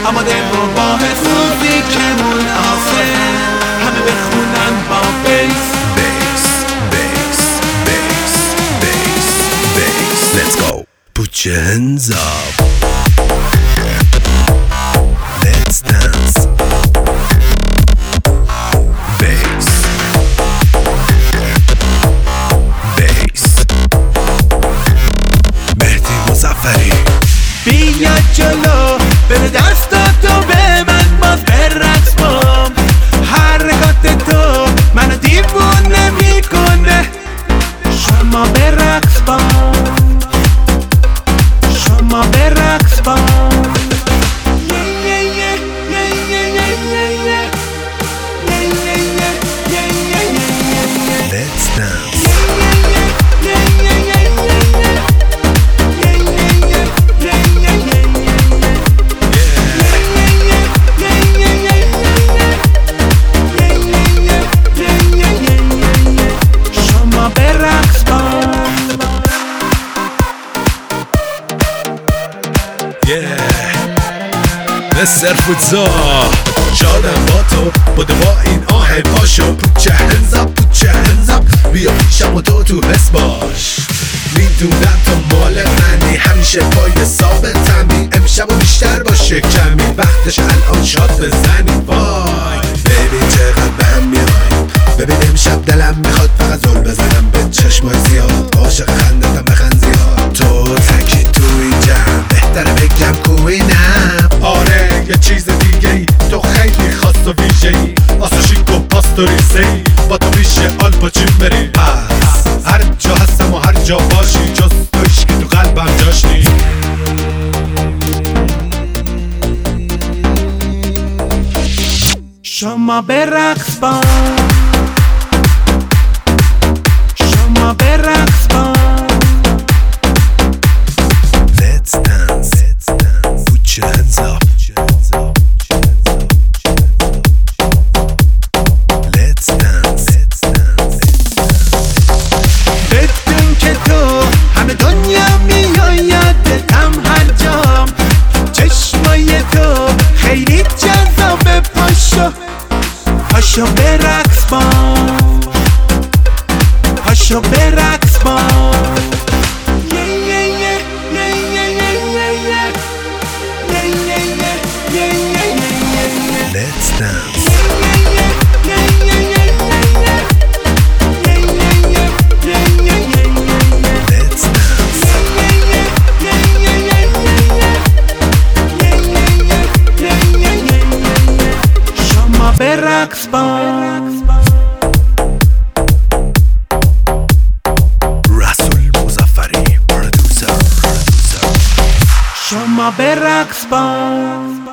آماده و با حس موزیکمون آفه همه بخونن با بیس Bass, bass, bass, bass, bass. Let's go. Put your hands up. Let's dance. Bass, bass. مهدی مظفری بیا جلو بده دستاتو به من باز برقص بام حرکات تو منو دیوونه میکنه شما برقص بام شما برقص بام Let's dance. مستر فوتزا شادم با تو بوده با این آه پاشو پوچه هنزاب پوچه هنزاب بیا پیشم و تو حس باش میدونم تو مال منی همیشه پای ثابتمی امشب و بیشتر باشه کمی وقتش الان شاد بزنی وای ببین چقدر به هم میای ببین امشب دلم میخواد فقط زل بزنم به چشمای زیاد عاشق خندتم بخند زیاد تو تکی توی جمع بهتره بگم کوینم آره یه چیز دیگه ای تو خیلی خاص و ویژه ای آسوشیک و پاستوریزه ای با تو میشه آلپاچین بری پس هر جا هستم و هر جا باشی جز تویش که تو قلبم جاش نی شما برقص بام شما برقص بام Let's dance, put your hands up. Let's dance. بدون که تو همه دنیا میآیدم هر جام چشمای تو خیلی جذابه پاشو پاشو برقص بام پاشو برقص بام Let's dance. Let's dance. شما برقص بام رسول مظفری پرودوسر شما برقص بام